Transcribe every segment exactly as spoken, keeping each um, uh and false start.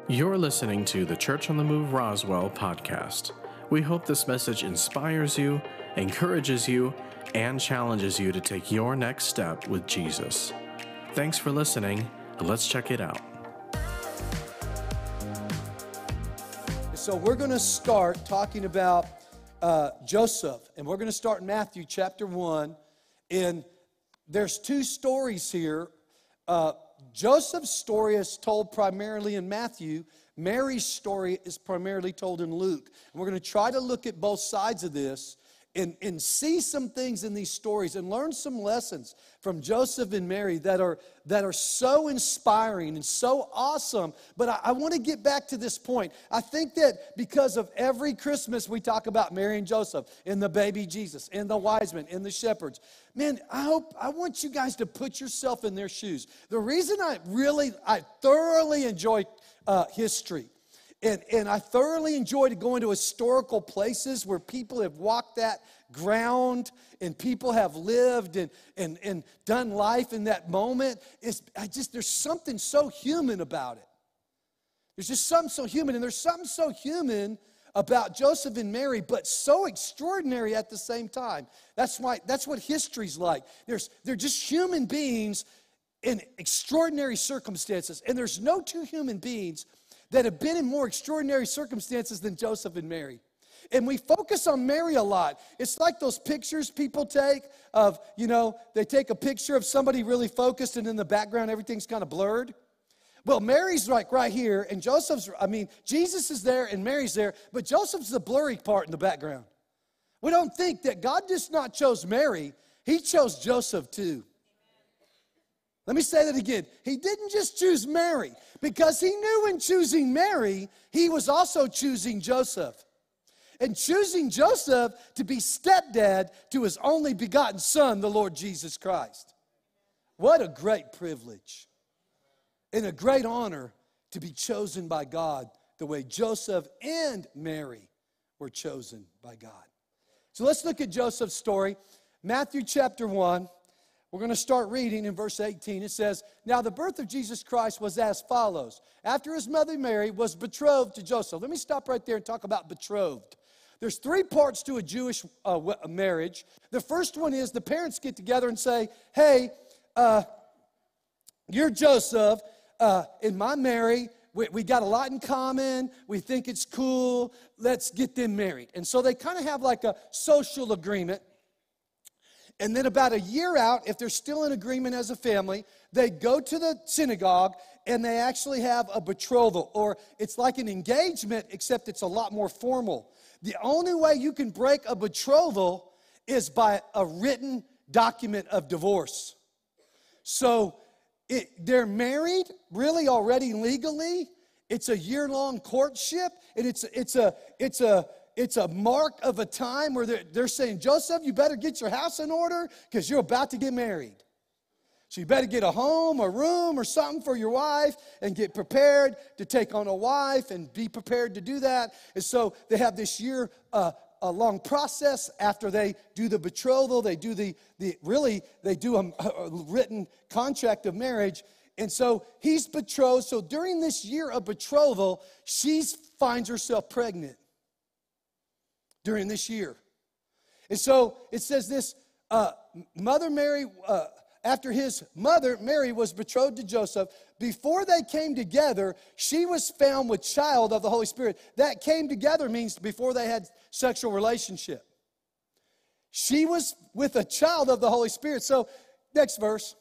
You're listening to the Church on the Move Roswell podcast. We hope this message inspires you, encourages you, and challenges you to take your next step with Jesus. Thanks for listening. Let's check it out. So we're going to start talking about uh, Joseph, and we're going to start in Matthew chapter one. And there's two stories here. Uh, Joseph's story is told primarily in Matthew. Mary's story is primarily told in Luke. And we're going to try to look at both sides of this and, and see some things in these stories and learn some lessons from Joseph and Mary that are, that are so inspiring and so awesome. But I, I want to get back to this point. I think that because of every Christmas we talk about Mary and Joseph and the baby Jesus and the wise men and the shepherds. Man, I hope, I want you guys to put yourself in their shoes. The reason I really, I thoroughly enjoy uh, history, and, and I thoroughly enjoy going to historical places where people have walked that ground and people have lived and, and, and done life in that moment, is I just, there's something so human about it. There's just something so human, and there's something so human about Joseph and Mary, but so extraordinary at the same time. That's why, that's what history's like. There's, they're just human beings in extraordinary circumstances. And there's no two human beings that have been in more extraordinary circumstances than Joseph and Mary. And we focus on Mary a lot. It's like those pictures people take of, you know, they take a picture of somebody really focused and in the background everything's kind of blurred. Well, Mary's like right here, and Joseph's, I mean, Jesus is there and Mary's there, but Joseph's the blurry part in the background. We don't think that God just not chose Mary, He chose Joseph too. Let me say that again. He didn't just choose Mary, because He knew in choosing Mary, He was also choosing Joseph. And choosing Joseph to be stepdad to His only begotten Son, the Lord Jesus Christ. What a great privilege. And a great honor to be chosen by God the way Joseph and Mary were chosen by God. So let's look at Joseph's story. Matthew chapter one. We're going to start reading in verse eighteen. It says, "Now the birth of Jesus Christ was as follows. After His mother Mary was betrothed to Joseph." Let me stop right there and talk about betrothed. There's three parts to a Jewish uh, marriage. The first one is the parents get together and say, hey, uh, you're Joseph. Uh, and my Mary, we, we got a lot in common. We think it's cool. Let's get them married. And so they kind of have like a social agreement. And then about a year out, if they're still in agreement as a family, they go to the synagogue and they actually have a betrothal. Or it's like an engagement, except it's a lot more formal. The only way you can break a betrothal is by a written document of divorce. So It, they're married, really already legally. It's a year-long courtship, and it's it's a it's a it's a mark of a time where they're, they're saying, Joseph, you better get your house in order because you're about to get married. So you better get a home, a room, or something for your wife, and get prepared to take on a wife, and be prepared to do that. And so they have this year. Uh, A long process. After they do the betrothal, they do the, the really, they do a, a written contract of marriage. And so he's betrothed. So during this year of betrothal, she finds herself pregnant during this year. And so it says this, uh, Mother Mary, uh, after his mother, Mary, was betrothed to Joseph, before they came together, she was found with child of the Holy Spirit. That came together means before they had sexual relationship. She was with a child of the Holy Spirit. So, next verse.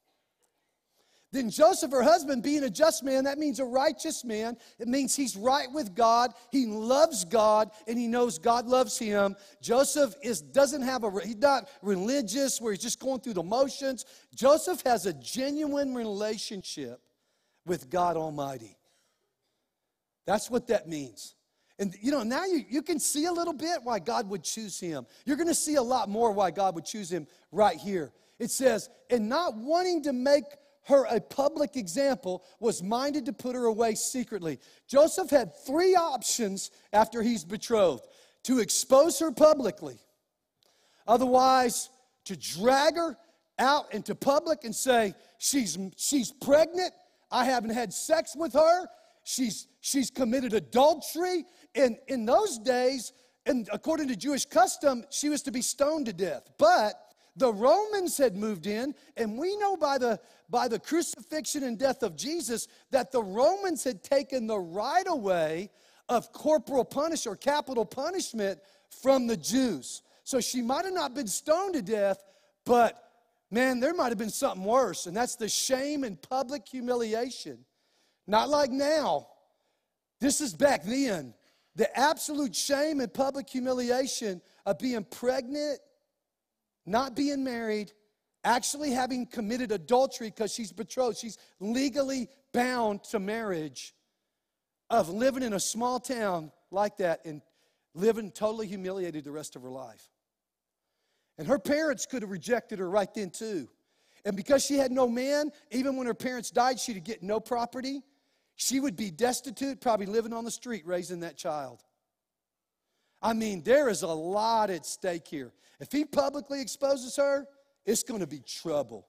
Then Joseph, her husband, being a just man, that means a righteous man. It means he's right with God. He loves God, and he knows God loves him. Joseph is doesn't have a, he's not religious where he's just going through the motions. Joseph has a genuine relationship with God Almighty. That's what that means. And, you know, now you, you can see a little bit why God would choose him. You're going to see a lot more why God would choose him right here. It says, and not wanting to make her a public example, was minded to put her away secretly. Joseph had three options after he's betrothed: to expose her publicly, otherwise to drag her out into public and say, she's, she's pregnant, I haven't had sex with her, She's, she's committed adultery. And in those days, and according to Jewish custom, she was to be stoned to death. But the Romans had moved in, and we know by the, by the crucifixion and death of Jesus that the Romans had taken the right away of corporal punishment or capital punishment from the Jews. So she might have not been stoned to death, but man, there might have been something worse, and that's the shame and public humiliation. Not like now. This is back then. The absolute shame and public humiliation of being pregnant, not being married, actually having committed adultery because she's betrothed. She's legally bound to marriage, of living in a small town like that and living totally humiliated the rest of her life. And her parents could have rejected her right then too. And because she had no man, even when her parents died, she'd get no property. She would be destitute, probably living on the street, raising that child. I mean, there is a lot at stake here. If he publicly exposes her, it's going to be trouble.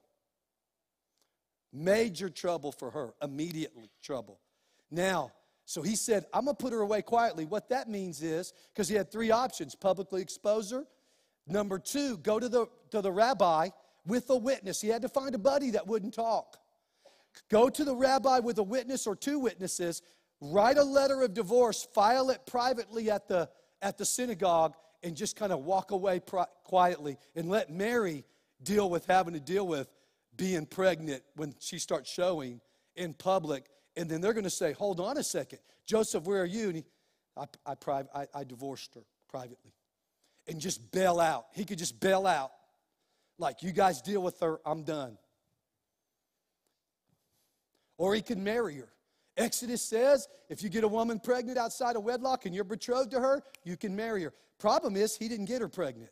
Major trouble for her, immediately trouble. Now, so he said, I'm going to put her away quietly. What that means is, because he had three options, publicly expose her. Number two, go to the, to the rabbi with a witness. He had to find a buddy that wouldn't talk. Go to the rabbi with a witness or two witnesses, write a letter of divorce, file it privately at the, at the synagogue, and just kind of walk away pri- quietly and let Mary deal with having to deal with being pregnant when she starts showing in public. And then they're going to say, hold on a second. Joseph, where are you? And he, I, I, pri- I, I divorced her privately. And just bail out. He could just bail out. Like, you guys deal with her, I'm done. Or he could marry her. Exodus says, if you get a woman pregnant outside of wedlock and you're betrothed to her, you can marry her. Problem is, he didn't get her pregnant.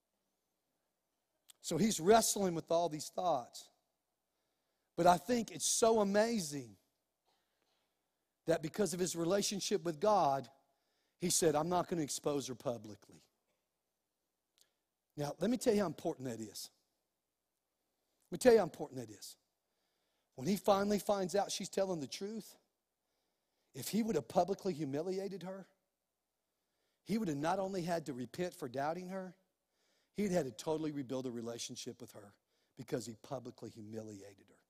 So he's wrestling with all these thoughts. But I think it's so amazing that because of his relationship with God, he said, I'm not going to expose her publicly. Now, let me tell you how important that is. Let me tell you how important that is. When he finally finds out she's telling the truth, if he would have publicly humiliated her, he would have not only had to repent for doubting her, he'd had to totally rebuild a relationship with her because he publicly humiliated her.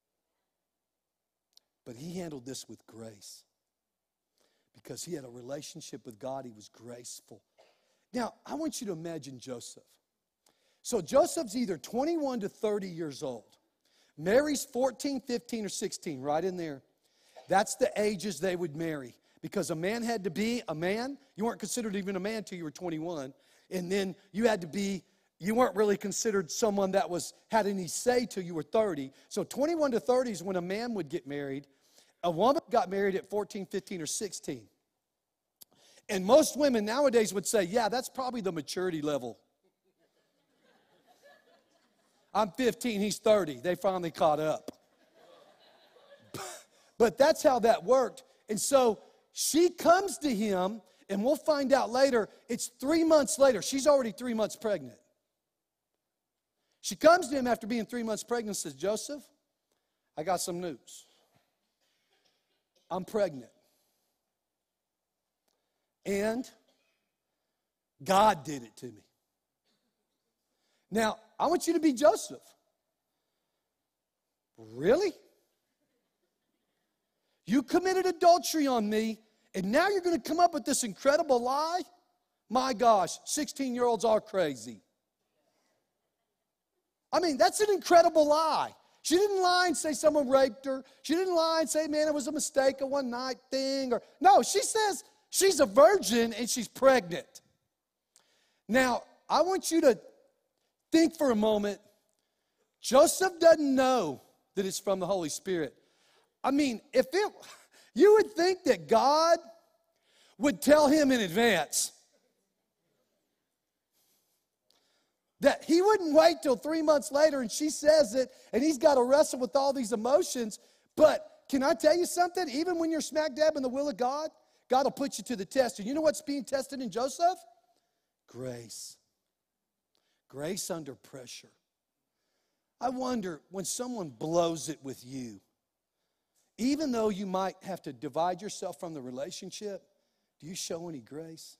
But he handled this with grace. Because he had a relationship with God, he was graceful. Now, I want you to imagine Joseph. So Joseph's either twenty-one to thirty years old. Mary's fourteen, fifteen, or sixteen, right in there. That's the ages they would marry. Because a man had to be a man. You weren't considered even a man until you were twenty-one. And then you had to be, you weren't really considered someone that was had any say till you were thirty. So twenty-one to thirty is when a man would get married. A woman got married at fourteen, fifteen, or sixteen. And most women nowadays would say, yeah, that's probably the maturity level. I'm fifteen, he's thirty. They finally caught up. But that's how that worked. And so she comes to him, and we'll find out later, it's three months later. She's already three months pregnant. She comes to him after being three months pregnant and says, Joseph, I got some news. I'm pregnant. And God did it to me. Now, I want you to be Joseph. Really? You committed adultery on me, and now you're going to come up with this incredible lie? My gosh, sixteen-year-olds are crazy. I mean, that's an incredible lie. She didn't lie and say someone raped her. She didn't lie and say, man, it was a mistake, a one-night thing. Or no, she says she's a virgin and she's pregnant. Now, I want you to think for a moment. Joseph doesn't know that it's from the Holy Spirit. I mean, if it, you would think that God would tell him in advance. That he wouldn't wait till three months later and she says it and he's got to wrestle with all these emotions. But can I tell you something? Even when you're smack dab in the will of God, God will put you to the test. And you know what's being tested in Joseph? Grace. Grace under pressure. I wonder when someone blows it with you even though you might have to divide yourself from the relationship, do you show any grace?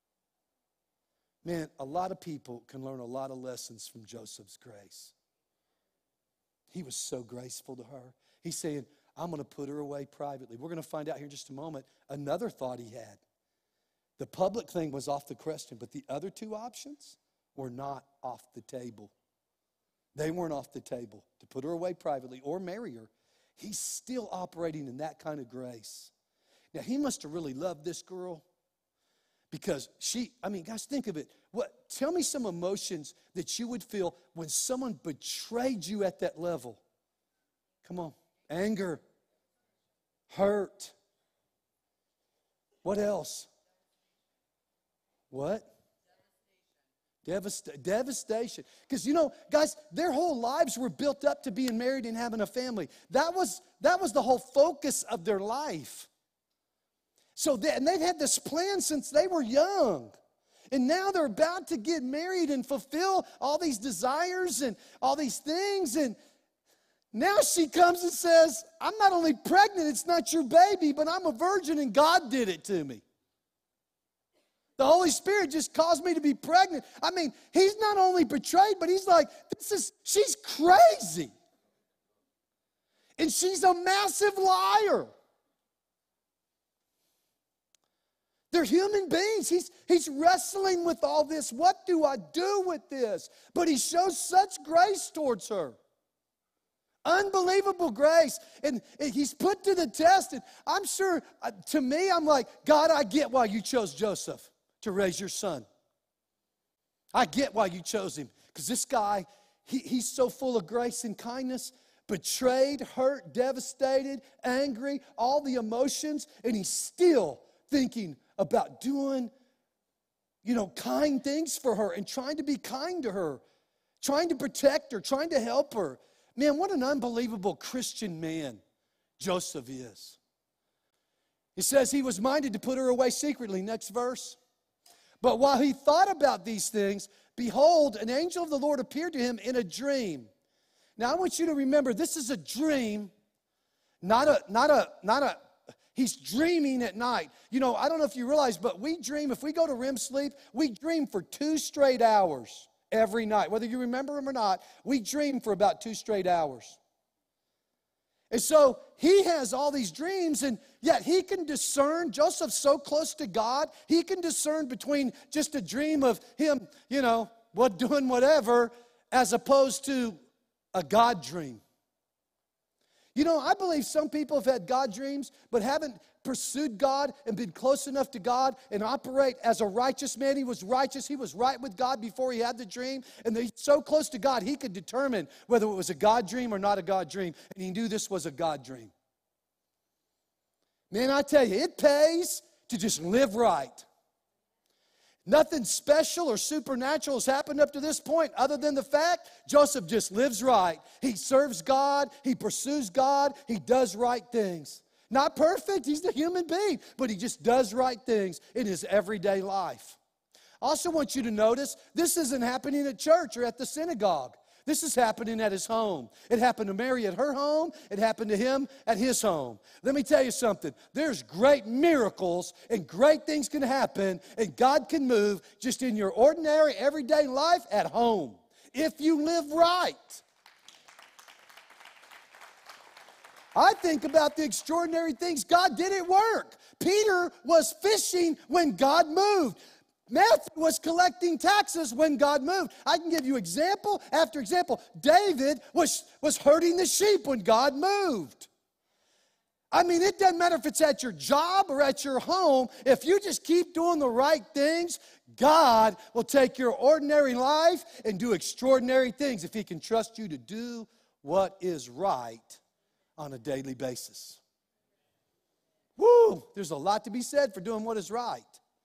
Man, a lot of people can learn a lot of lessons from Joseph's grace. He was so graceful to her. He's saying, I'm going to put her away privately. We're going to find out here in just a moment another thought he had. The public thing was off the question, but the other two options were not off the table. They weren't off the table. To put her away privately or marry her, he's still operating in that kind of grace. Now, he must have really loved this girl because she, I mean, guys, think of it. What? Tell me some emotions that you would feel when someone betrayed you at that level. Come on. Anger. Hurt. What else? What? Devast- devastation. Because, you know, guys, their whole lives were built up to being married and having a family. That was, that was the whole focus of their life. So they, and they've had this plan since they were young. And now they're about to get married and fulfill all these desires and all these things. And now she comes and says, I'm not only pregnant, it's not your baby, but I'm a virgin and God did it to me. The Holy Spirit just caused me to be pregnant. I mean, he's not only betrayed, but he's like, this is, she's crazy. And she's a massive liar. They're human beings. He's, he's wrestling with all this. What do I do with this? But he shows such grace towards her. Unbelievable grace. And he's put to the test. And I'm sure, uh, to me, I'm like, God, I get why you chose Joseph to raise your son. I get why you chose him. Because this guy, he, he's so full of grace and kindness. Betrayed, hurt, devastated, angry, all the emotions. And he's still thinking about doing, you know, kind things for her and trying to be kind to her, trying to protect her, trying to help her. Man, what an unbelievable Christian man Joseph is. It says he was minded to put her away secretly. Next verse. But while he thought about these things, behold, an angel of the Lord appeared to him in a dream. Now I want you to remember, this is a dream, not a, not a, not a, he's dreaming at night. You know, I don't know if you realize, but we dream, if we go to R E M sleep, we dream for two straight hours every night. Whether you remember them or not, we dream for about two straight hours. And so he has all these dreams, and yet he can discern. Joseph's so close to God, he can discern between just a dream of him, you know, what doing whatever, as opposed to a God dream. You know, I believe some people have had God dreams, but haven't pursued God and been close enough to God and operate as a righteous man. He was righteous. He was right with God before he had the dream. And he's so close to God, he could determine whether it was a God dream or not a God dream. And he knew this was a God dream. Man, I tell you, it pays to just live right. Nothing special or supernatural has happened up to this point other than the fact Joseph just lives right. He serves God. He pursues God. He does right things. Not perfect. He's a human being, but he just does right things in his everyday life. I also want you to notice this isn't happening at church or at the synagogue. This is happening at his home. It happened to Mary at her home. It happened to him at his home. Let me tell you something. There's great miracles and great things can happen, and God can move just in your ordinary, everyday life at home if you live right. I think about the extraordinary things God did at work. Peter was fishing when God moved. Matthew was collecting taxes when God moved. I can give you example after example. David was, was herding the sheep when God moved. I mean, it doesn't matter if it's at your job or at your home. If you just keep doing the right things, God will take your ordinary life and do extraordinary things if he can trust you to do what is right on a daily basis. Woo! There's a lot to be said for doing what is right.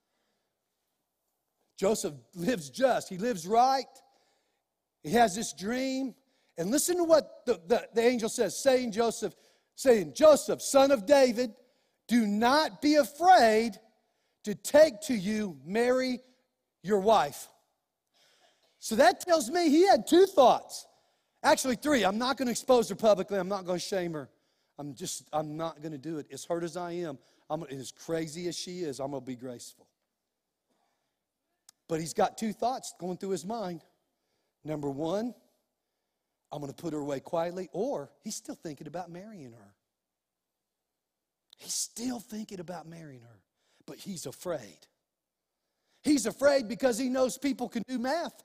Joseph lives just. He lives right. He has this dream. And listen to what the, the, the angel says, saying Joseph, saying, Joseph, son of David, do not be afraid to take to you Mary, your wife. So that tells me he had two thoughts. Actually, three. I'm not going to expose her publicly. I'm not going to shame her. I'm just, I'm not going to do it. As hurt as I am, I'm, and as crazy as she is, I'm going to be graceful. But he's got two thoughts going through his mind. Number one, I'm going to put her away quietly, or he's still thinking about marrying her. He's still thinking about marrying her, but he's afraid. He's afraid because he knows people can do math.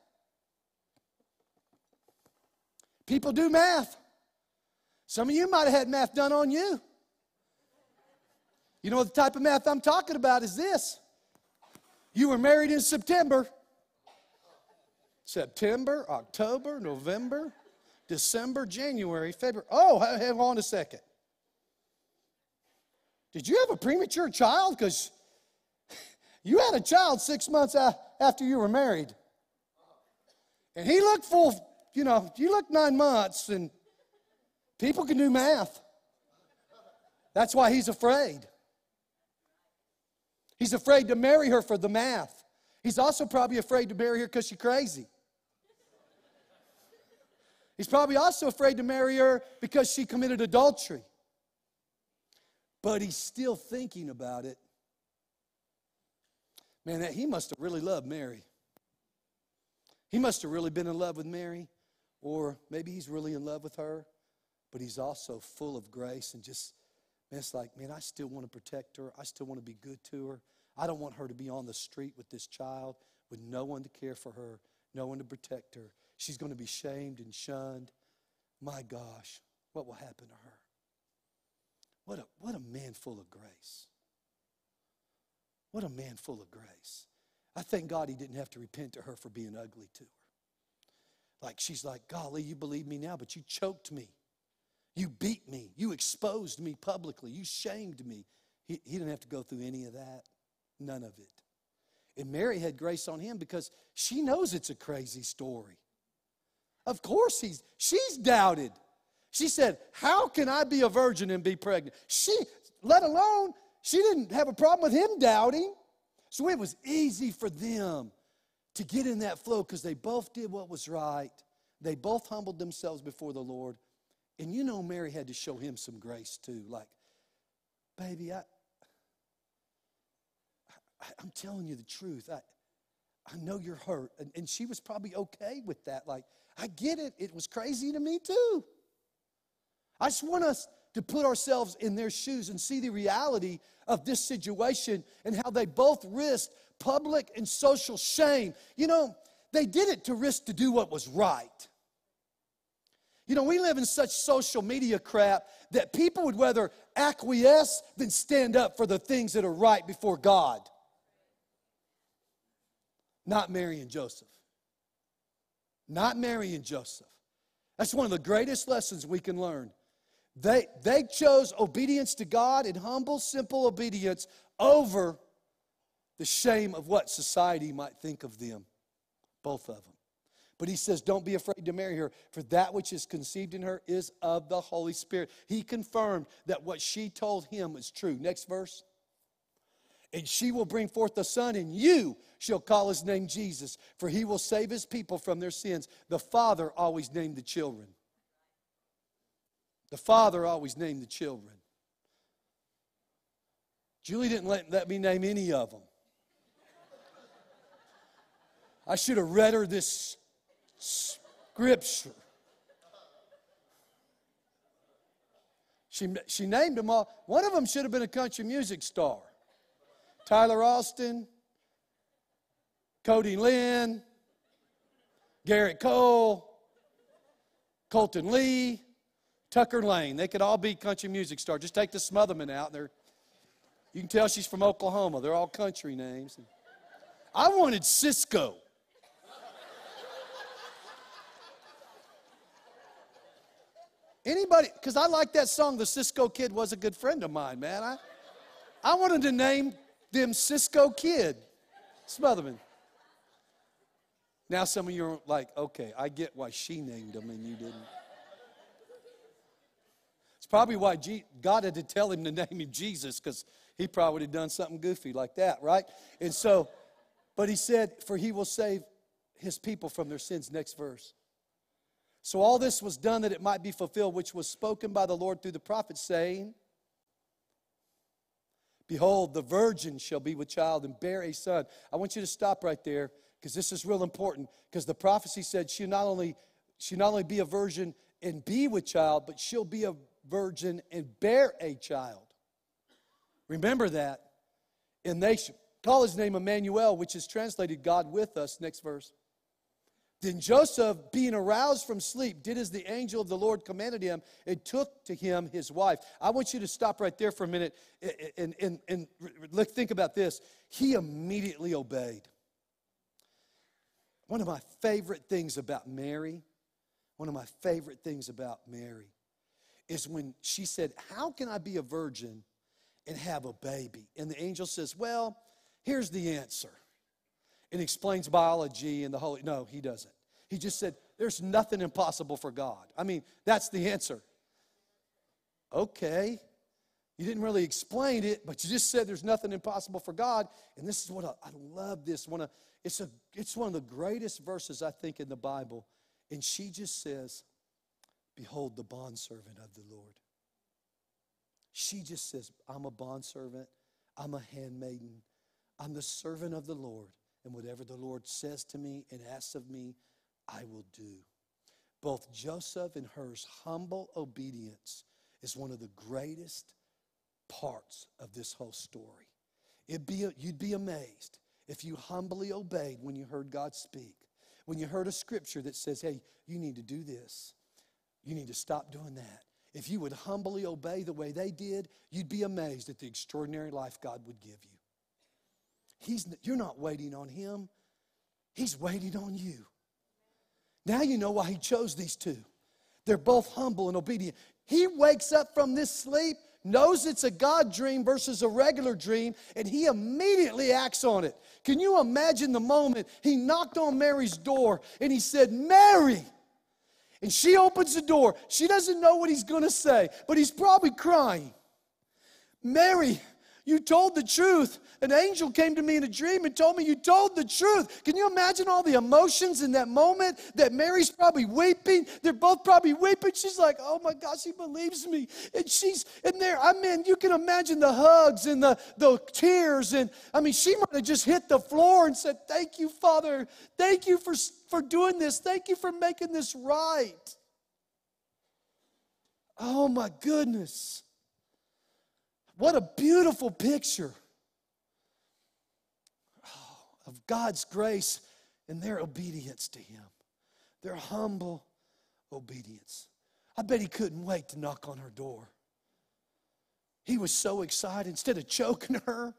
People do math. Some of you might have had math done on you. You know what the type of math I'm talking about is this. You were married in September. September, October, November, December, January, February. Oh, hang on a second. Did you have a premature child? Because you had a child six months after you were married. And he looked full, you know, you looked nine months, and people can do math. That's why he's afraid. He's afraid to marry her for the math. He's also probably afraid to marry her because she's crazy. He's probably also afraid to marry her because she committed adultery. But he's still thinking about it. Man, that, he must have really loved Mary. He must have really been in love with Mary. Or maybe he's really in love with her. But he's also full of grace and just, man, it's like, man, I still want to protect her. I still want to be good to her. I don't want her to be on the street with this child with no one to care for her, no one to protect her. She's going to be shamed and shunned. My gosh, what will happen to her? What a, what a man full of grace. What a man full of grace. I thank God he didn't have to repent to her for being ugly to her. Like she's like, golly, you believe me now, but you choked me. You beat me. You exposed me publicly. You shamed me. He, he didn't have to go through any of that. None of it. And Mary had grace on him because she knows it's a crazy story. Of course he's, she's doubted. She said, how can I be a virgin and be pregnant? She, let alone, she didn't have a problem with him doubting. So it was easy for them to get in that flow because they both did what was right. They both humbled themselves before the Lord. And you know Mary had to show him some grace too. Like, baby, I, I, I'm telling you the truth. I, I know you're hurt. And, and she was probably okay with that. Like, I get it. It was crazy to me too. I just want us to put ourselves in their shoes and see the reality of this situation and how they both risked public and social shame. You know, they did it to risk to do what was right. You know, we live in such social media crap that people would rather acquiesce than stand up for the things that are right before God. Not Mary and Joseph. Not Mary and Joseph. That's one of the greatest lessons we can learn. They, they chose obedience to God and humble, simple obedience over the shame of what society might think of them. Both of them. But he says, don't be afraid to marry her, for that which is conceived in her is of the Holy Spirit. He confirmed that what she told him was true. Next verse. And she will bring forth a son, and you shall call his name Jesus, for he will save his people from their sins. The father always named the children. The father always named the children. Julie didn't let, let me name any of them. I should have read her this scripture. She, she named them all. One of them should have been a country music star. Tyler Austin, Cody Lynn, Garrett Cole, Colton Lee, Tucker Lane. They could all be country music stars. Just take the Smotherman out. They're, you can tell she's from Oklahoma. They're all country names. I wanted Cisco. Anybody, because I like that song, The Cisco Kid Was a Good Friend of Mine, man. I, I wanted to name them Cisco Kid. Smotherman. Now some of you are like, okay, I get why she named them and you didn't. It's probably why G- God had to tell him to name him Jesus, because he probably would have done something goofy like that, right? And so, but he said, for he will save his people from their sins. Next verse. So all this was done that it might be fulfilled, which was spoken by the Lord through the prophet, saying, behold, the virgin shall be with child and bear a son. I want you to stop right there, because this is real important, because the prophecy said she'll not only, she'll not only be a virgin and be with child, but she'll be a virgin and bear a child. Remember that. And they shall call his name Emmanuel, which is translated God with us. Next verse. Then Joseph, being aroused from sleep, did as the angel of the Lord commanded him, and took to him his wife. I want you to stop right there for a minute and, and, and, and think about this. He immediately obeyed. One of my favorite things about Mary, one of my favorite things about Mary is when she said, how can I be a virgin and have a baby? And the angel says, well, here's the answer. And explains biology and the Holy. No, he doesn't. He just said, there's nothing impossible for God. I mean, that's the answer. Okay. You didn't really explain it, but you just said there's nothing impossible for God. And this is what I, I love this. One of, it's, a, it's one of the greatest verses, I think, in the Bible. And she just says, behold, the bondservant of the Lord. She just says, I'm a bondservant. I'm a handmaiden. I'm the servant of the Lord. And whatever the Lord says to me and asks of me, I will do. Both Joseph and her's humble obedience is one of the greatest parts of this whole story. It'd be, you'd be amazed if you humbly obeyed when you heard God speak. When you heard a scripture that says, hey, you need to do this. You need to stop doing that. If you would humbly obey the way they did, you'd be amazed at the extraordinary life God would give you. He's, you're not waiting on him. He's waiting on you. Now you know why he chose these two. They're both humble and obedient. He wakes up from this sleep, knows it's a God dream versus a regular dream, and he immediately acts on it. Can you imagine the moment he knocked on Mary's door and he said, Mary! And she opens the door. She doesn't know what he's going to say, but he's probably crying. Mary, you told the truth. An angel came to me in a dream and told me you told the truth. Can you imagine all the emotions in that moment that Mary's probably weeping? They're both probably weeping. She's like, oh my gosh, he believes me. And she's in there. I mean, you can imagine the hugs and the, the tears. And I mean, she might have just hit the floor and said, thank you, Father. Thank you for, for doing this. Thank you for making this right. Oh my goodness. What a beautiful picture oh, of God's grace and their obedience to him. Their humble obedience. I bet he couldn't wait to knock on her door. He was so excited. Instead of choking her,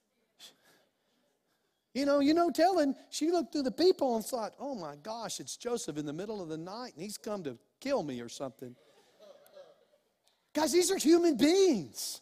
you know, you know, telling, she looked through the people and thought, oh my gosh, it's Joseph in the middle of the night and he's come to kill me or something. Guys, these are human beings.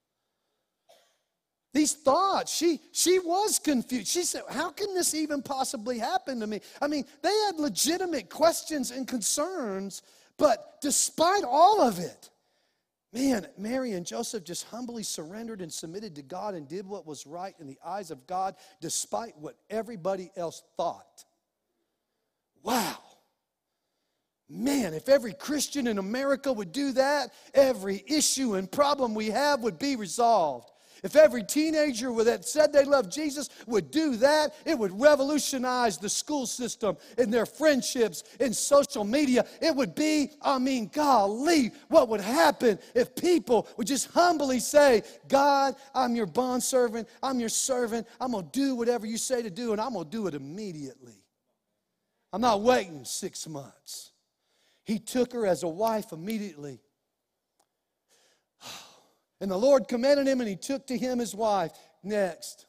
These thoughts, she, she was confused. She said, how can this even possibly happen to me? I mean, they had legitimate questions and concerns, but despite all of it, man, Mary and Joseph just humbly surrendered and submitted to God and did what was right in the eyes of God, despite what everybody else thought. Wow. Man, if every Christian in America would do that, every issue and problem we have would be resolved. If every teenager that said they loved Jesus would do that, it would revolutionize the school system and their friendships and social media. It would be, I mean, golly, what would happen if people would just humbly say, God, I'm your bondservant, I'm your servant, I'm going to do whatever you say to do, and I'm going to do it immediately. I'm not waiting six months. He took her as a wife immediately. And the Lord commanded him, and he took to him his wife. Next.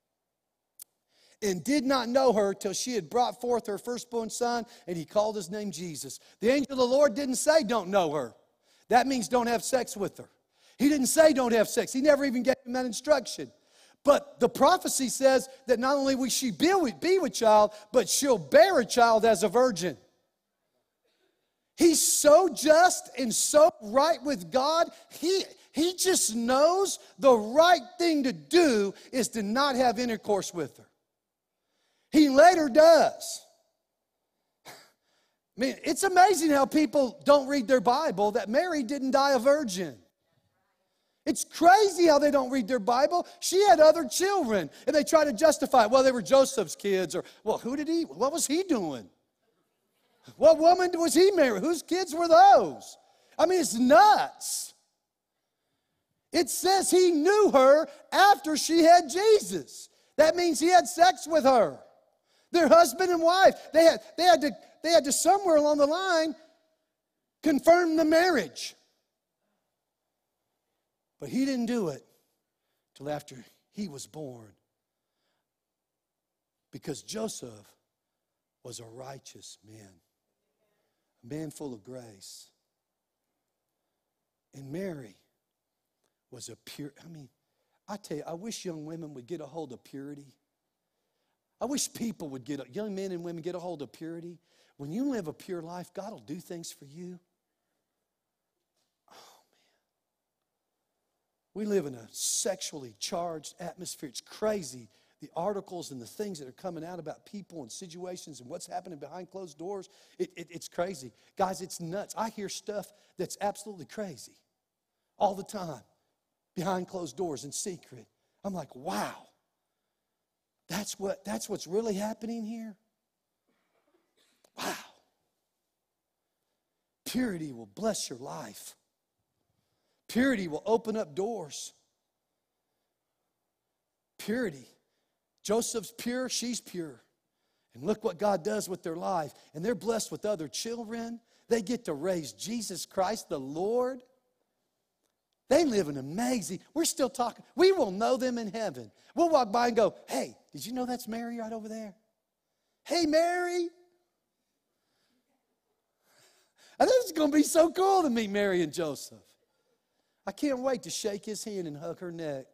And did not know her till she had brought forth her firstborn son, and he called his name Jesus. The angel of the Lord didn't say don't know her. That means don't have sex with her. He didn't say don't have sex. He never even gave him that instruction. But the prophecy says that not only will she be with, be with child, but she'll bear a child as a virgin. He's so just and so right with God, he... He just knows the right thing to do is to not have intercourse with her. He later does. I mean, it's amazing how people don't read their Bible that Mary didn't die a virgin. It's crazy how they don't read their Bible. She had other children, and they try to justify it. Well, they were Joseph's kids, or, well, who did he, what was he doing? What woman was he married? Whose kids were those? I mean, it's nuts. It says he knew her after she had Jesus. That means he had sex with her. Their husband and wife. They had, they had to, they had to somewhere along the line confirm the marriage. But he didn't do it till after he was born. Because Joseph was a righteous man. A man full of grace. And Mary was a pure, I mean, I tell you, I wish young women would get a hold of purity. I wish people would get, a, young men and women get a hold of purity. When you live a pure life, God will do things for you. We live in a sexually charged atmosphere. It's crazy. The articles and the things that are coming out about people and situations and what's happening behind closed doors, it, it, it's crazy. Guys, it's nuts. I hear stuff that's absolutely crazy all the time behind closed doors in secret. I'm like, wow. That's what, that's what's really happening here? Wow. Purity will bless your life. Purity will open up doors. Purity. Joseph's pure, she's pure. And look what God does with their life. And they're blessed with other children. They get to raise Jesus Christ, the Lord. They live an amazing, we're still talking, we will know them in heaven. We'll walk by and go, hey, did you know that's Mary right over there? Hey, Mary. I think it's going to be so cool to meet Mary and Joseph. I can't wait to shake his hand and hug her neck.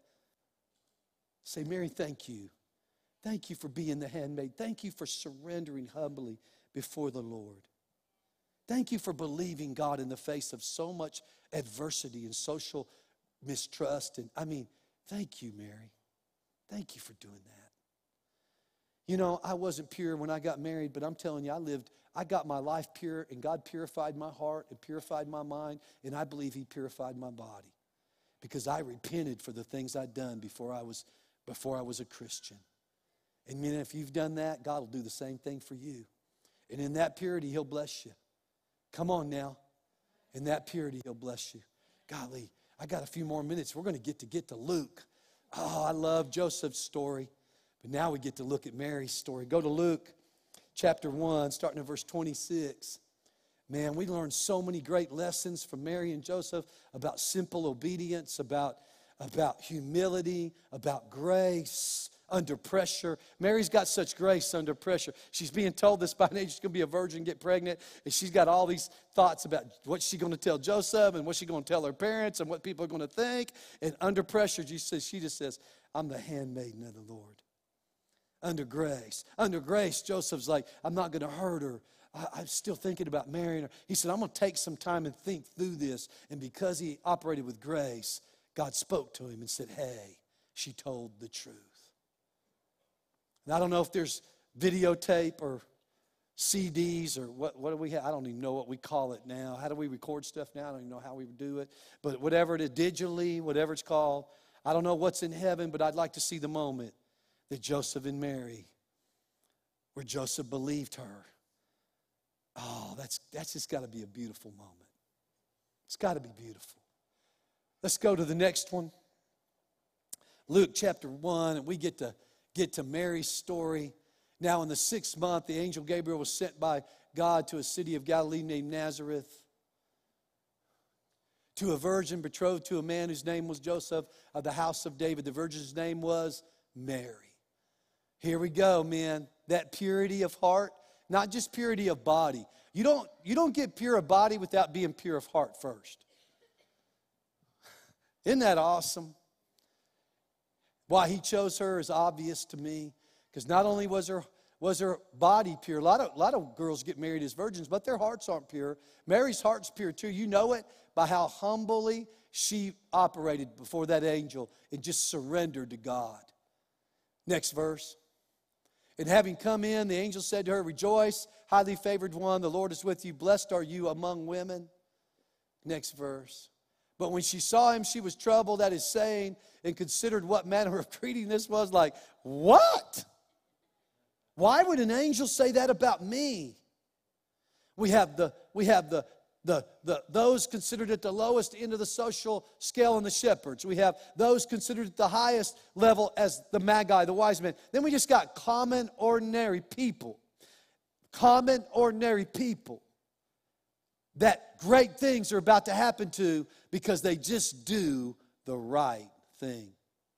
Say, Mary, thank you. Thank you for being the handmaid. Thank you for surrendering humbly before the Lord. Thank you for believing God in the face of so much adversity and social mistrust. And I mean, thank you, Mary. Thank you for doing that. You know, I wasn't pure when I got married, but I'm telling you, I lived, I got my life pure, and God purified my heart and purified my mind, and I believe He purified my body because I repented for the things I'd done before I was, before I was a Christian. And man, if you've done that, God will do the same thing for you. And in that purity, He'll bless you. Come on now. In that purity, He'll bless you. Golly, I got a few more minutes. We're going to get to get to Luke. Oh, I love Joseph's story. But now we get to look at Mary's story. Go to Luke chapter one, starting at verse twenty-six. Man, we learned so many great lessons from Mary and Joseph about simple obedience, about, about humility, about grace under pressure. Mary's got such grace under pressure. She's being told this by an age she's going to be a virgin, get pregnant, and she's got all these thoughts about what she's going to tell Joseph and what she's going to tell her parents and what people are going to think. And under pressure, she says, she just says, I'm the handmaiden of the Lord. Under grace. Under grace, Joseph's like, I'm not going to hurt her. I, I'm still thinking about marrying her. He said, I'm going to take some time and think through this. And because he operated with grace, God spoke to him and said, hey, she told the truth. And I don't know if there's videotape or C Ds or what, what do we have? I don't even know what we call it now. How do we record stuff now? I don't even know how we do it. But whatever it is, digitally, whatever it's called, I don't know what's in heaven, but I'd like to see the moment that Joseph and Mary, where Joseph believed her. Oh, that's, that's just got to be a beautiful moment. It's got to be beautiful. Let's go to the next one. Luke chapter one, and we get to get to Mary's story. Now in the sixth month, the angel Gabriel was sent by God to a city of Galilee named Nazareth, to a virgin betrothed to a man whose name was Joseph of the house of David. The virgin's name was Mary. Here we go, man. That purity of heart, not just purity of body. You don't, you don't get pure of body without being pure of heart first. Isn't that awesome? Why he chose her is obvious to me. Because not only was her, was her body pure, a lot, of, a lot of girls get married as virgins, but their hearts aren't pure. Mary's heart's pure too. You know it by how humbly she operated before that angel and just surrendered to God. Next verse. And having come in, the angel said to her, Rejoice, highly favored one, the Lord is with you. Blessed are you among women. Next verse. But when she saw him, she was troubled at his saying and considered what manner of greeting this was. Like, what? Why would an angel say that about me? We have the, we have the, the, the, those considered at the lowest end of the social scale in the shepherds. We have those considered at the highest level as the magi, the wise men. Then we just got common, ordinary people. Common, ordinary people that great things are about to happen to because they just do the right thing.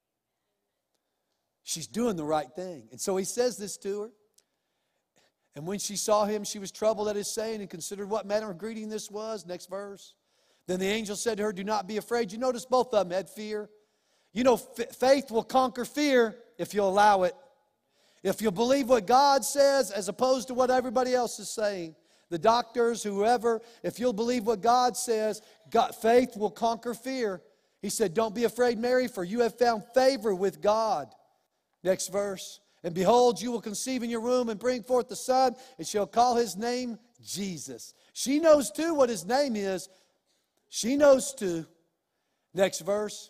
She's doing the right thing. And so he says this to her. And when she saw him, she was troubled at his saying and considered what manner of greeting this was. Next verse. Then the angel said to her, Do not be afraid. You notice both of them had fear. You know, f- faith will conquer fear if you'll allow it. If you'll believe what God says as opposed to what everybody else is saying. The doctors, whoever, if you'll believe what God says, God, faith will conquer fear. He said, Don't be afraid, Mary, for you have found favor with God. Next verse. And behold, you will conceive in your womb and bring forth the son, and shall call his name Jesus. She knows too what his name is. She knows too. Next verse.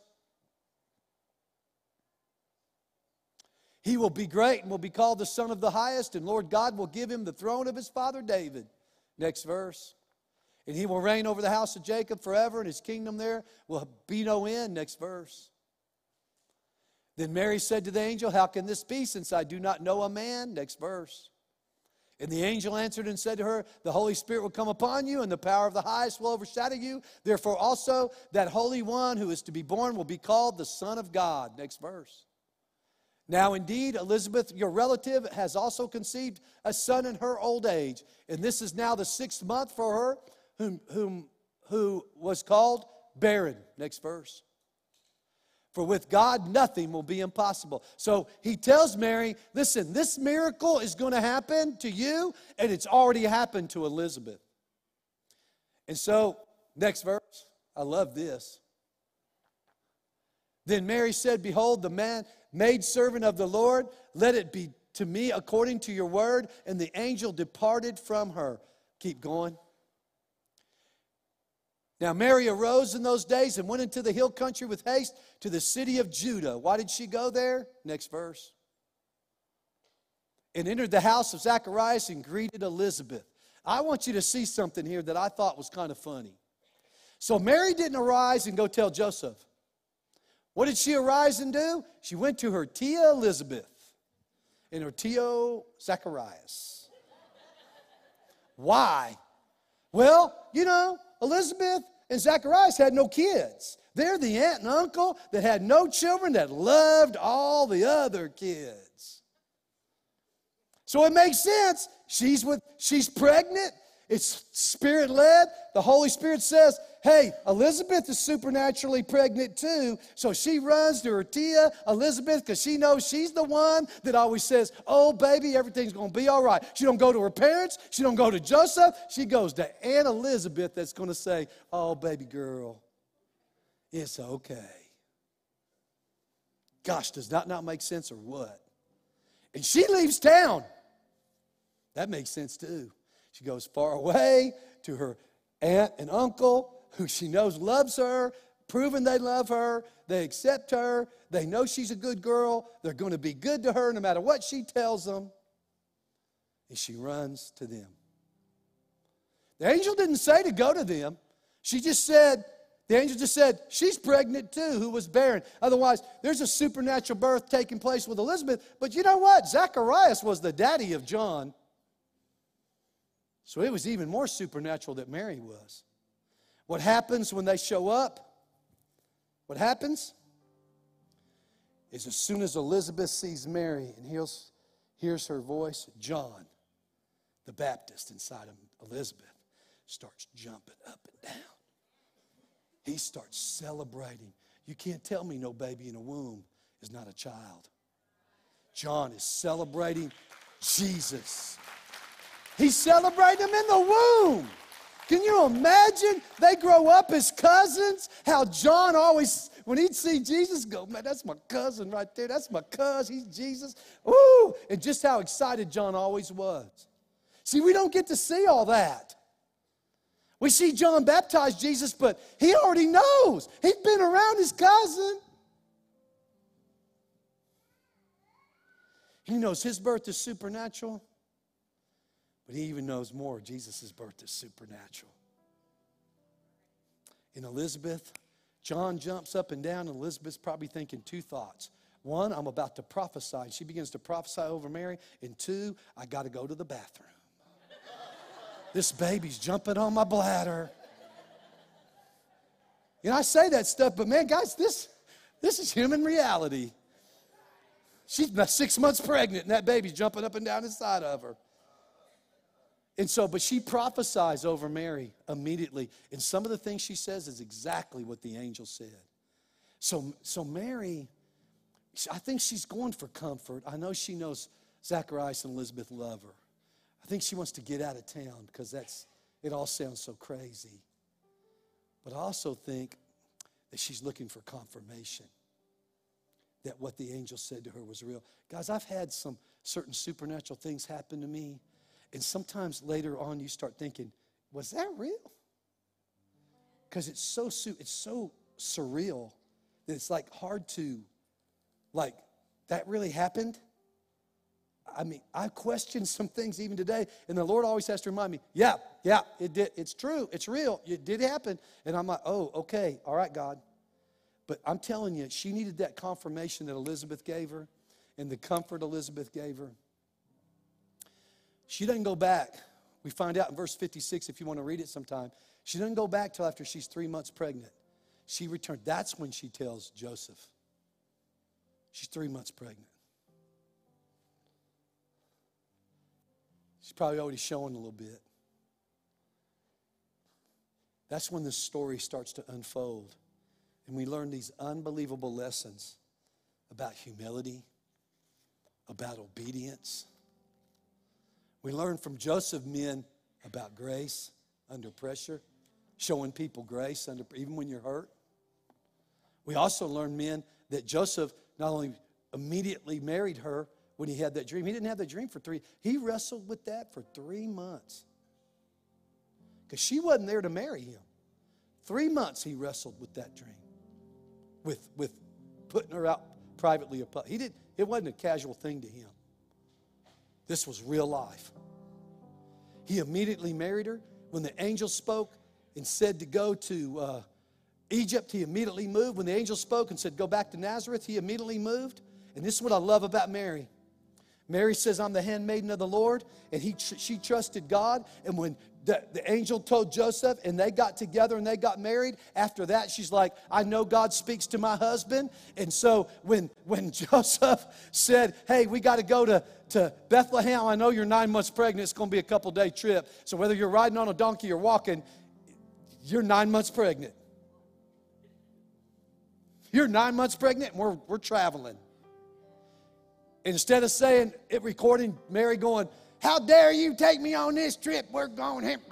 He will be great and will be called the Son of the Highest, and Lord God will give him the throne of his father David. Next verse. And he will reign over the house of Jacob forever, and his kingdom there will be no end. Next verse. Then Mary said to the angel, How can this be, since I do not know a man? Next verse. And the angel answered and said to her, The Holy Spirit will come upon you, and the power of the highest will overshadow you. Therefore also that Holy One who is to be born will be called the Son of God. Next verse. Now indeed, Elizabeth, your relative, has also conceived a son in her old age. And this is now the sixth month for her, whom, whom, who was called barren. Next verse. For with God, nothing will be impossible. So he tells Mary, listen, this miracle is going to happen to you, and it's already happened to Elizabeth. And so, next verse, I love this. Then Mary said, Behold, the man, maidservant of the Lord, let it be to me according to your word. And the angel departed from her. Keep going. Now Mary arose in those days and went into the hill country with haste to the city of Judah. Why did she go there? Next verse. And entered the house of Zacharias and greeted Elizabeth. I want you to see something here that I thought was kind of funny. So Mary didn't arise and go tell Joseph. What did she arise and do? She went to her tia Elizabeth and her tio Zacharias. Why? Well, you know, Elizabeth and Zacharias had no kids. They're the aunt and uncle that had no children that loved all the other kids. So it makes sense. She's with, she's pregnant. It's Spirit-led. The Holy Spirit says, hey, Elizabeth is supernaturally pregnant too. So she runs to her tia, Elizabeth, because she knows she's the one that always says, oh, baby, everything's going to be all right. She don't go to her parents. She don't go to Joseph. She goes to Aunt Elizabeth that's going to say, oh, baby girl, it's okay. Gosh, does that not make sense or what? And she leaves town. That makes sense too. She goes far away to her aunt and uncle, who she knows loves her, proven they love her, they accept her, they know she's a good girl, they're going to be good to her no matter what she tells them. And she runs to them. The angel didn't say to go to them. She just said, the angel just said, she's pregnant too, who was barren. Otherwise, there's a supernatural birth taking place with Elizabeth. But you know what? Zacharias was the daddy of John. So it was even more supernatural that Mary was. What happens when they show up? What happens is as soon as Elizabeth sees Mary and hears, hears her voice, John, the Baptist inside of Elizabeth, starts jumping up and down. He starts celebrating. You can't tell me no baby in a womb is not a child. John is celebrating Jesus. He's celebrating him in the womb. Can you imagine? They grow up as cousins. How John always when he'd see Jesus, go, man, that's my cousin right there. That's my cousin. He's Jesus. Woo! And just how excited John always was. See, we don't get to see all that. We see John baptize Jesus, but he already knows. He's been around his cousin. He knows his birth is supernatural, but he even knows more. Jesus' birth is supernatural. In Elizabeth, John jumps up and down, and Elizabeth's probably thinking two thoughts. One, I'm about to prophesy. And she begins to prophesy over Mary. And two, I got to go to the bathroom. This baby's jumping on my bladder. You know, I say that stuff, but man, guys, this, this is human reality. She's about six months pregnant, and that baby's jumping up and down inside of her. And so, but she prophesies over Mary immediately. And some of the things she says is exactly what the angel said. So, so Mary, I think she's going for comfort. I know she knows Zacharias and Elizabeth love her. I think she wants to get out of town because that's, it all sounds so crazy. But I also think that she's looking for confirmation that what the angel said to her was real. Guys, I've had some certain supernatural things happen to me, and sometimes later on you start thinking, was that real? Because it's so it's so surreal that it's like hard to, like, that really happened? I mean, I question some things even today, and the Lord always has to remind me, yeah, yeah, it did. It's true. It's real. It did happen. And I'm like, oh, okay, all right, God. But I'm telling you, she needed that confirmation that Elizabeth gave her and the comfort Elizabeth gave her. She doesn't go back. We find out in verse fifty-six, if you want to read it sometime. She doesn't go back till after she's three months pregnant. She returned. That's when she tells Joseph. She's three months pregnant. She's probably already showing a little bit. That's when the story starts to unfold. And we learn these unbelievable lessons about humility, about obedience. We learn from Joseph men about grace under pressure, showing people grace under, even when you're hurt. We also learn men that Joseph not only immediately married her when he had that dream. He didn't have that dream for three. He wrestled with that for three months. Because she wasn't there to marry him. Three months he wrestled with that dream. With, with putting her out privately. He did, it wasn't a casual thing to him. This was real life. He immediately married her. When the angel spoke and said to go to uh, Egypt, he immediately moved. When the angel spoke and said, go back to Nazareth, he immediately moved. And this is what I love about Mary. Mary says, I'm the handmaiden of the Lord. And he, she trusted God. And when the, the angel told Joseph and they got together and they got married, after that, she's like, I know God speaks to my husband. And so when, when Joseph said, hey, we got to go to, to Bethlehem. I know you're nine months pregnant. It's going to be a couple-day trip. So whether you're riding on a donkey or walking, you're nine months pregnant. You're nine months pregnant and we're, we're traveling. Instead of saying, it recording Mary going, how dare you take me on this trip? We're going here.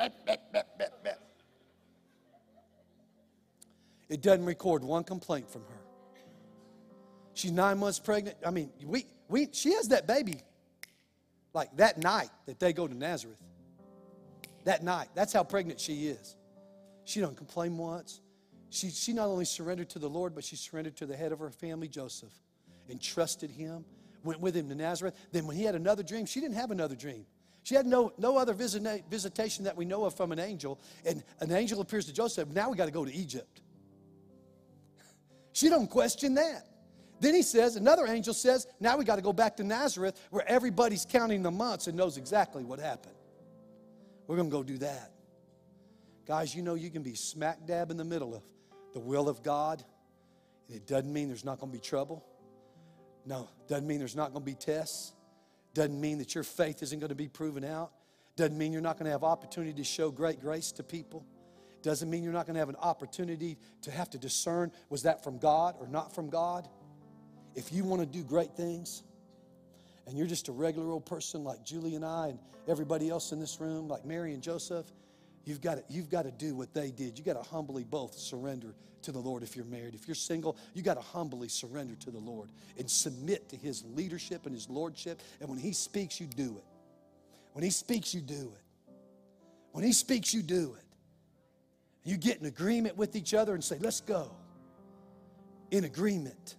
It doesn't record one complaint from her. She's nine months pregnant. I mean, we, we, she has that baby like that night that they go to Nazareth. That night. That's how pregnant she is. She don't complain once. She, she not only surrendered to the Lord, but she surrendered to the head of her family, Joseph, and trusted him. Went with him to Nazareth. Then when he had another dream, she didn't have another dream. She had no, no other visita- visitation that we know of from an angel. And an angel appears to Joseph. Now we got to go to Egypt. She don't question that. Then he says, another angel says, now we got to go back to Nazareth where everybody's counting the months and knows exactly what happened. We're going to go do that. Guys, you know you can be smack dab in the middle of the will of God. And it doesn't mean there's not going to be trouble. No, doesn't mean there's not going to be tests. Doesn't mean that your faith isn't going to be proven out. Doesn't mean you're not going to have opportunity to show great grace to people. Doesn't mean you're not going to have an opportunity to have to discern, was that from God or not from God? If you want to do great things, and you're just a regular old person like Julie and I and everybody else in this room, like Mary and Joseph, You've got to, you've got to do what they did. You've got to humbly both surrender to the Lord if you're married. If you're single, you've got to humbly surrender to the Lord and submit to His leadership and His lordship. And when He speaks, you do it. When He speaks, you do it. When He speaks, you do it. You get in agreement with each other and say, let's go. In agreement.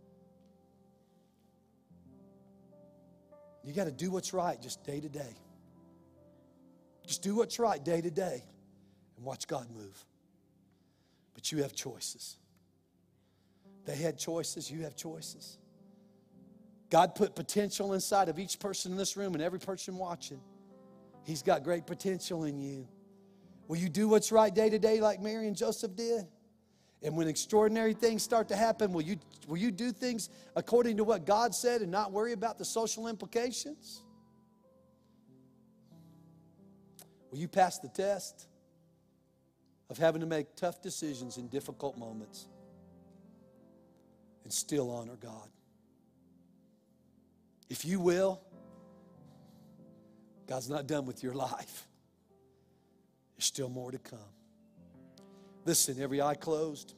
You got to do what's right just day to day. Just do what's right day to day and watch God move. But you have choices. They had choices, you have choices. God put potential inside of each person in this room and every person watching. He's got great potential in you. Will you do what's right day to day like Mary and Joseph did? And when extraordinary things start to happen, will you, will you do things according to what God said and not worry about the social implications? Will you pass the test of having to make tough decisions in difficult moments and still honor God? If you will, God's not done with your life. There's still more to come. Listen, every eye closed.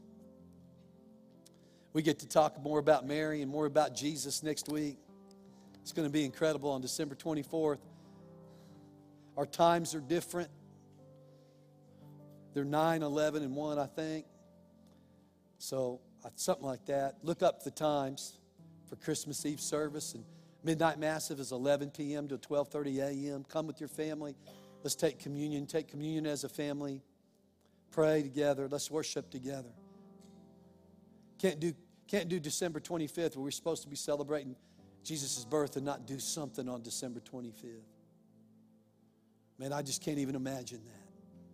We get to talk more about Mary and more about Jesus next week. It's going to be incredible on December twenty-fourth. Our times are different. They're nine, eleven, and one, I think. So, something like that. Look up the times for Christmas Eve service. And Midnight Massive is eleven p.m. to twelve thirty a.m. Come with your family. Let's take communion. Take communion as a family. Pray together. Let's worship together. Can't do, can't do December twenty-fifth where we're supposed to be celebrating Jesus' birth and not do something on December twenty-fifth. Man, I just can't even imagine that.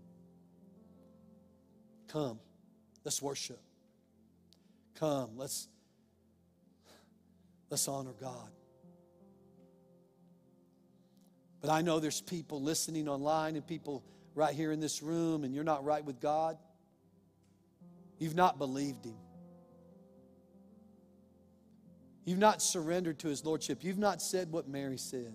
Come, let's worship. Come, let's, let's honor God. But I know there's people listening online and people right here in this room, and you're not right with God. You've not believed Him. You've not surrendered to His lordship. You've not said what Mary said.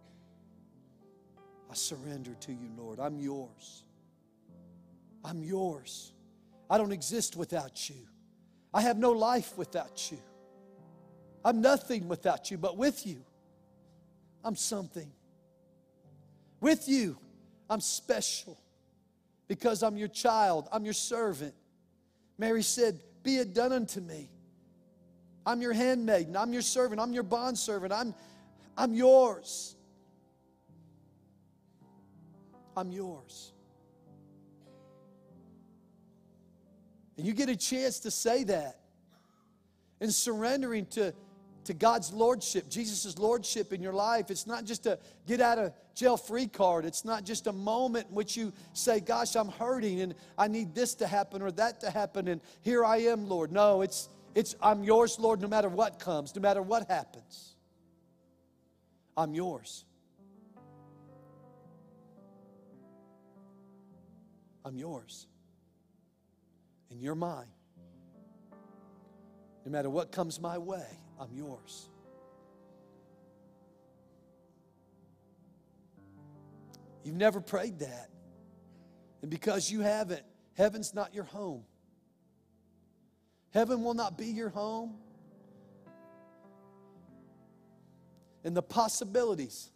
I surrender to you, Lord. I'm yours. I'm yours. I don't exist without you. I have no life without you. I'm nothing without you, but with you, I'm something. With you, I'm special because I'm your child. I'm your servant. Mary said, be it done unto me. I'm your handmaiden. I'm your servant. I'm your bondservant. I'm, I'm yours. I'm yours. And you get a chance to say that. And surrendering to, to God's lordship, Jesus' lordship in your life. It's not just a get out of jail free card. It's not just a moment in which you say, gosh, I'm hurting and I need this to happen or that to happen and here I am, Lord. No, it's, it's I'm yours, Lord, no matter what comes, no matter what happens. I'm yours. I'm yours. And you're mine. No matter what comes my way, I'm yours. You've never prayed that. And because you haven't, heaven's not your home. Heaven will not be your home. And the possibilities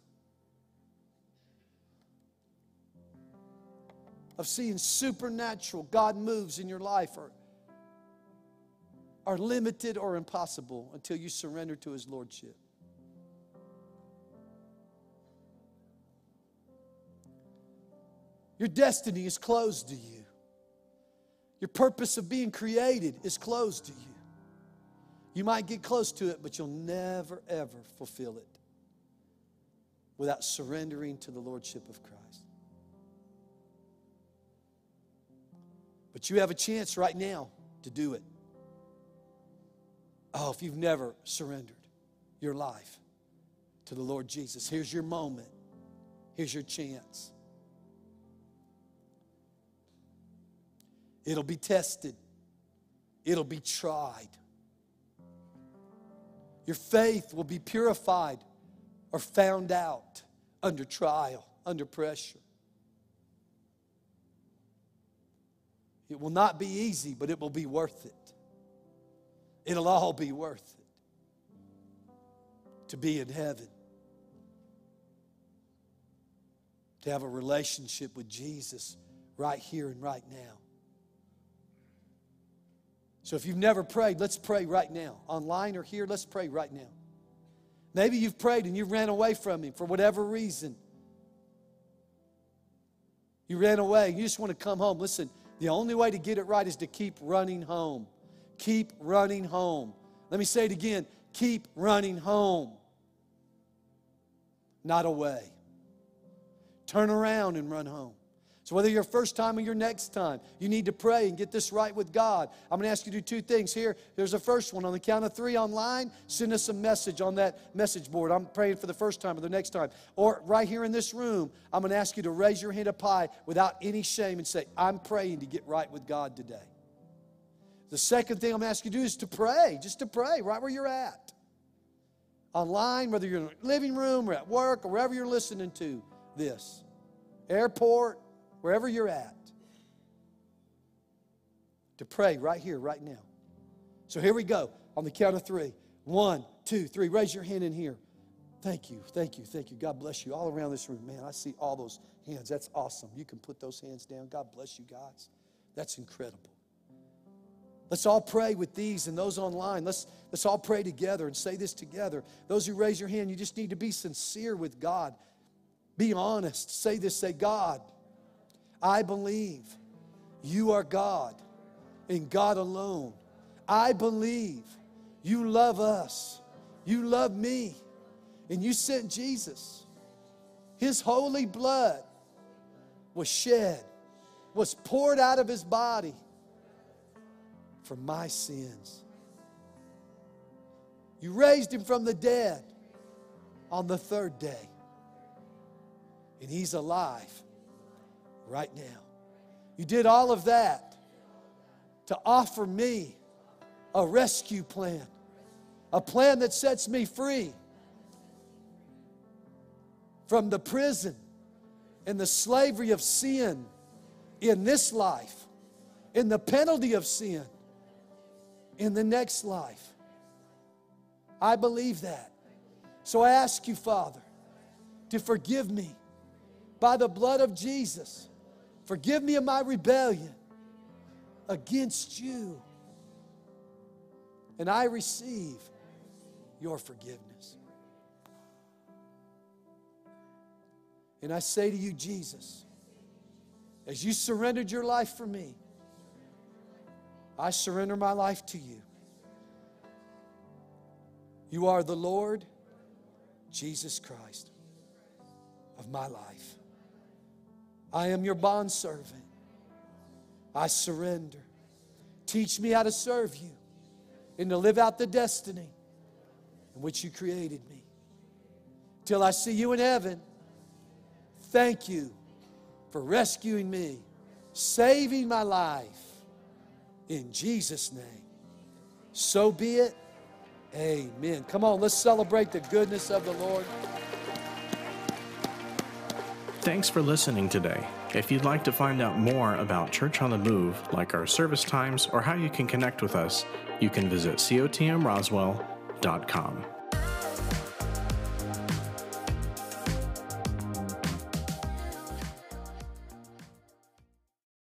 of seeing supernatural God moves in your life are, are limited or impossible until you surrender to His lordship. Your destiny is closed to you. Your purpose of being created is closed to you. You might get close to it, but you'll never, ever fulfill it without surrendering to the lordship of Christ. But you have a chance right now to do it. Oh, if you've never surrendered your life to the Lord Jesus, here's your moment. Here's your chance. It'll be tested. It'll be tried. Your faith will be purified or found out under trial, under pressure. It will not be easy, but it will be worth it. It'll all be worth it to be in heaven, to have a relationship with Jesus right here and right now. So if you've never prayed, let's pray right now. Online or here, let's pray right now. Maybe you've prayed and you ran away from Him for whatever reason. You ran away. You just want to come home. Listen, the only way to get it right is to keep running home. Keep running home. Let me say it again. Keep running home. Not away. Turn around and run home. So whether your first time or your next time, you need to pray and get this right with God. I'm going to ask you to do two things here. There's a first one. On the count of three online, send us a message on that message board. I'm praying for the first time or the next time. Or right here in this room, I'm going to ask you to raise your hand up high without any shame and say, I'm praying to get right with God today. The second thing I'm going to ask you to do is to pray, just to pray right where you're at. Online, whether you're in the living room or at work or wherever you're listening to this. Airport, wherever you're at. To pray right here, right now. So here we go on the count of three. One, two, three. Raise your hand in here. Thank you, thank you, thank you. God bless you. All around this room. Man, I see all those hands. That's awesome. You can put those hands down. God bless you guys. That's incredible. Let's all pray with these and those online. Let's, let's all pray together and say this together. Those who raise your hand, you just need to be sincere with God. Be honest. Say this. Say, God, I believe you are God and God alone. I believe you love us. You love me. And you sent Jesus. His holy blood was shed, was poured out of His body for my sins. You raised Him from the dead on the third day. And He's alive right now. You did all of that to offer me a rescue plan, a plan that sets me free from the prison and the slavery of sin in this life, in the penalty of sin in the next life. I believe that. So I ask you, Father, to forgive me by the blood of Jesus. Forgive me of my rebellion against you. And I receive your forgiveness. And I say to you, Jesus, as you surrendered your life for me, I surrender my life to you. You are the Lord Jesus Christ of my life. I am your bondservant. I surrender. Teach me how to serve you and to live out the destiny in which you created me. Till I see you in heaven, thank you for rescuing me, saving my life. In Jesus' name. So be it. Amen. Come on, let's celebrate the goodness of the Lord. Thanks for listening today. If you'd like to find out more about Church on the Move, like our service times or how you can connect with us, you can visit C O T M Roswell dot com.